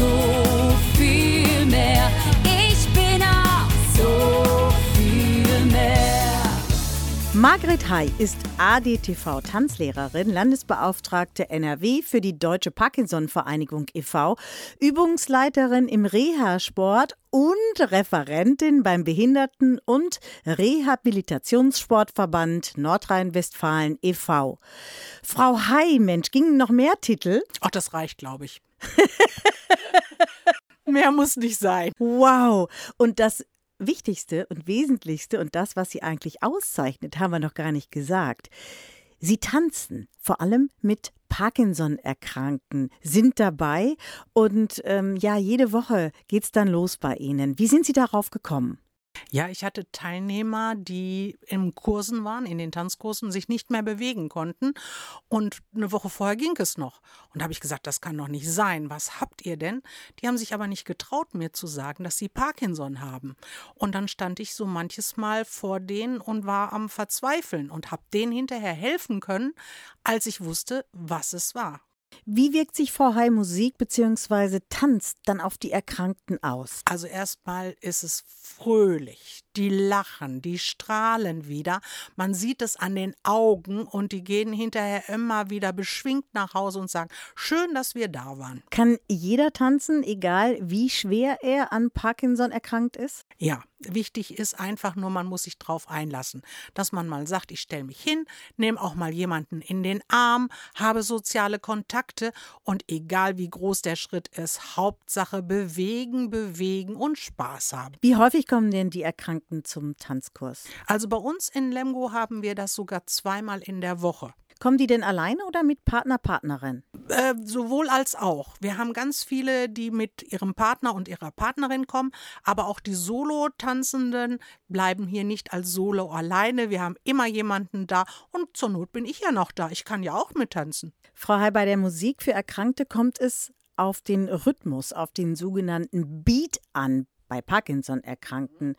so viel mehr. Ich bin auch so viel mehr. Margret Hay ist ADTV-Tanzlehrerin, Landesbeauftragte NRW für die Deutsche Parkinson-Vereinigung e.V., Übungsleiterin im Reha-Sport und Referentin beim Behinderten- und Rehabilitationssportverband Nordrhein-Westfalen e.V. Frau Hay, Mensch, gingen noch mehr Titel? Ach, das reicht, glaube ich. Mehr muss nicht sein. Wow! Und das Wichtigste und Wesentlichste und das, was Sie eigentlich auszeichnet, haben wir noch gar nicht gesagt. Sie tanzen, vor allem mit Parkinson-Erkrankten, sind dabei und jede Woche geht's dann los bei Ihnen. Wie sind Sie darauf gekommen? Ja, ich hatte Teilnehmer, die in Kursen waren, in den Tanzkursen, sich nicht mehr bewegen konnten. Und eine Woche vorher ging es noch. Und da habe ich gesagt, das kann doch nicht sein. Was habt ihr denn? Die haben sich aber nicht getraut, mir zu sagen, dass sie Parkinson haben. Und dann stand ich so manches Mal vor denen und war am Verzweifeln und habe denen hinterher helfen können, als ich wusste, was es war. Wie wirkt sich Frau Hay Musik bzw. Tanz dann auf die Erkrankten aus? Also erstmal ist es fröhlich. Die lachen, die strahlen wieder. Man sieht es an den Augen und die gehen hinterher immer wieder beschwingt nach Hause und sagen, schön, dass wir da waren. Kann jeder tanzen, egal wie schwer er an Parkinson erkrankt ist? Ja, wichtig ist einfach nur, man muss sich drauf einlassen, dass man mal sagt, ich stelle mich hin, nehme auch mal jemanden in den Arm, habe soziale Kontakte und egal wie groß der Schritt ist, Hauptsache bewegen, bewegen und Spaß haben. Wie häufig kommen denn die Erkrankten zum Tanzkurs? Also bei uns in Lemgo haben wir das sogar 2-mal in der Woche. Kommen die denn alleine oder mit Partner, Partnerin? Sowohl als auch. Wir haben ganz viele, die mit ihrem Partner und ihrer Partnerin kommen, aber auch die Solo-Tanzenden bleiben hier nicht als Solo alleine. Wir haben immer jemanden da und zur Not bin ich ja noch da. Ich kann ja auch mittanzen. Frau Hay, bei der Musik für Erkrankte kommt es auf den Rhythmus, auf den sogenannten Beat an. Bei Parkinson-Erkrankten.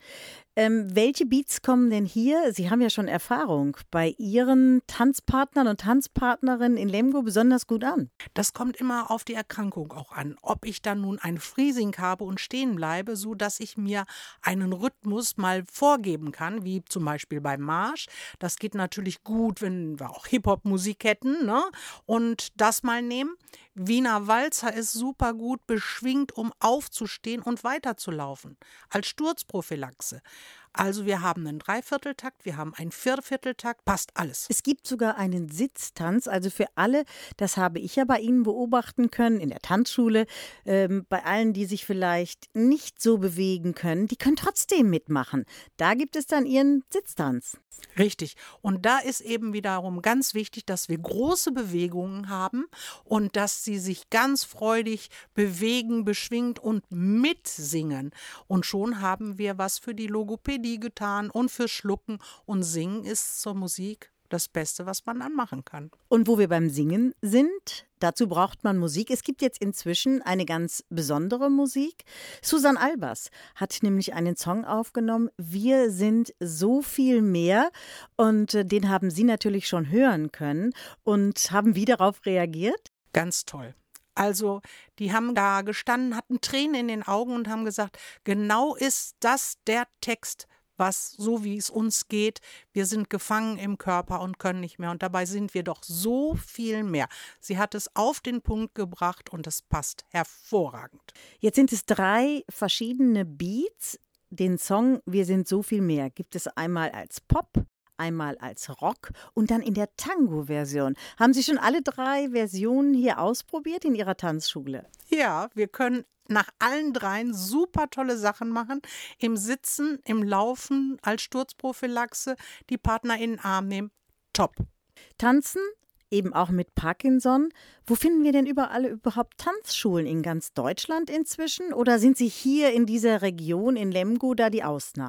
Welche Beats kommen denn hier? Sie haben ja schon Erfahrung bei Ihren Tanzpartnern und Tanzpartnerinnen in Lemgo besonders gut an. Das kommt immer auf die Erkrankung auch an. Ob ich dann nun ein Freezing habe und stehen bleibe, so dass ich mir einen Rhythmus mal vorgeben kann, wie zum Beispiel beim Marsch. Das geht natürlich gut, wenn wir auch Hip-Hop-Musik hätten, ne? Und das mal nehmen. Wiener Walzer ist super gut beschwingt, um aufzustehen und weiterzulaufen. Als Sturzprophylaxe. Also wir haben einen Dreivierteltakt, wir haben einen Viervierteltakt, passt alles. Es gibt sogar einen Sitztanz, also für alle, das habe ich ja bei Ihnen beobachten können, in der Tanzschule, bei allen, die sich vielleicht nicht so bewegen können, die können trotzdem mitmachen. Da gibt es dann Ihren Sitztanz. Richtig. Und da ist eben wiederum ganz wichtig, dass wir große Bewegungen haben und dass sie sich ganz freudig bewegen, beschwingt und mitsingen. Und schon haben wir was für die Logopädie getan und für Schlucken. Und Singen ist zur Musik das Beste, was man dann machen kann. Und wo wir beim Singen sind, dazu braucht man Musik. Es gibt jetzt inzwischen eine ganz besondere Musik. Susanne Albers hat nämlich einen Song aufgenommen, Wir sind so viel mehr. Und den haben Sie natürlich schon hören können. Und haben wie darauf reagiert? Ganz toll. Also, die haben da gestanden, hatten Tränen in den Augen und haben gesagt, genau ist das der Text, was so wie es uns geht, wir sind gefangen im Körper und können nicht mehr. Und dabei sind wir doch so viel mehr. Sie hat es auf den Punkt gebracht und es passt hervorragend. Jetzt sind es 3 verschiedene Beats. Den Song Wir sind so viel mehr gibt es einmal als Pop, einmal als Rock und dann in der Tango-Version. Haben Sie schon alle 3 Versionen hier ausprobiert in Ihrer Tanzschule? Ja, wir können nach allen 3 super tolle Sachen machen. Im Sitzen, im Laufen, als Sturzprophylaxe, die Partner in den Arm nehmen. Top. Tanzen, eben auch mit Parkinson. Wo finden wir denn überhaupt Tanzschulen in ganz Deutschland inzwischen? Oder sind Sie hier in dieser Region in Lemgo da die Ausnahme?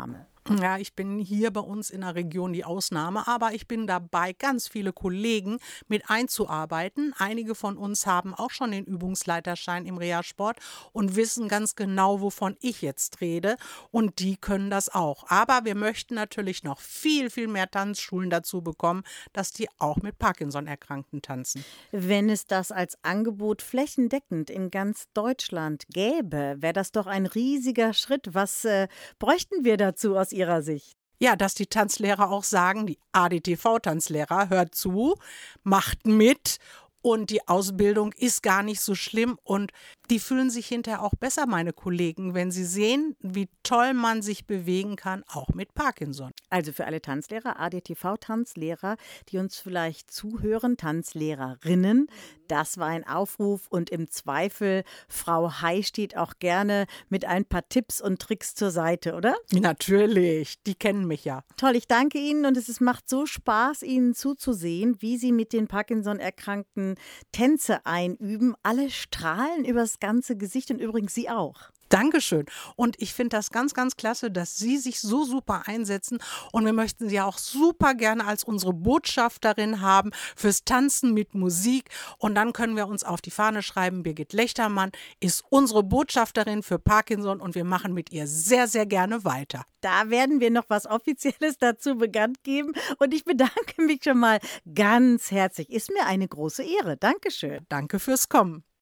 Ja, ich bin hier bei uns in der Region die Ausnahme, aber ich bin dabei, ganz viele Kollegen mit einzuarbeiten. Einige von uns haben auch schon den Übungsleiterschein im Reha-Sport und wissen ganz genau, wovon ich jetzt rede. Und die können das auch. Aber wir möchten natürlich noch viel, viel mehr Tanzschulen dazu bekommen, dass die auch mit Parkinson-Erkrankten tanzen. Wenn es das als Angebot flächendeckend in ganz Deutschland gäbe, wäre das doch ein riesiger Schritt. Was bräuchten wir dazu aus Ihrer Sicht? Ja, dass die Tanzlehrer auch sagen, die ADTV-Tanzlehrer, hört zu, macht mit und die Ausbildung ist gar nicht so schlimm und die fühlen sich hinterher auch besser, meine Kollegen, wenn sie sehen, wie toll man sich bewegen kann, auch mit Parkinson. Also für alle Tanzlehrer, ADTV-Tanzlehrer, die uns vielleicht zuhören, Tanzlehrerinnen, das war ein Aufruf und im Zweifel, Frau Hai steht auch gerne mit ein paar Tipps und Tricks zur Seite, oder? Natürlich, die kennen mich ja. Toll, ich danke Ihnen und es macht so Spaß, Ihnen zuzusehen, wie Sie mit den Parkinson-Erkrankten Tänze einüben. Alle strahlen übers ganze Gesicht und übrigens Sie auch. Dankeschön. Und ich finde das ganz, ganz klasse, dass Sie sich so super einsetzen. Und wir möchten Sie auch super gerne als unsere Botschafterin haben fürs Tanzen mit Musik. Und dann können wir uns auf die Fahne schreiben, Birgit Lechtermann ist unsere Botschafterin für Parkinson und wir machen mit ihr sehr, sehr gerne weiter. Da werden wir noch was Offizielles dazu bekannt geben. Und ich bedanke mich schon mal ganz herzlich. Ist mir eine große Ehre. Dankeschön. Danke fürs Kommen.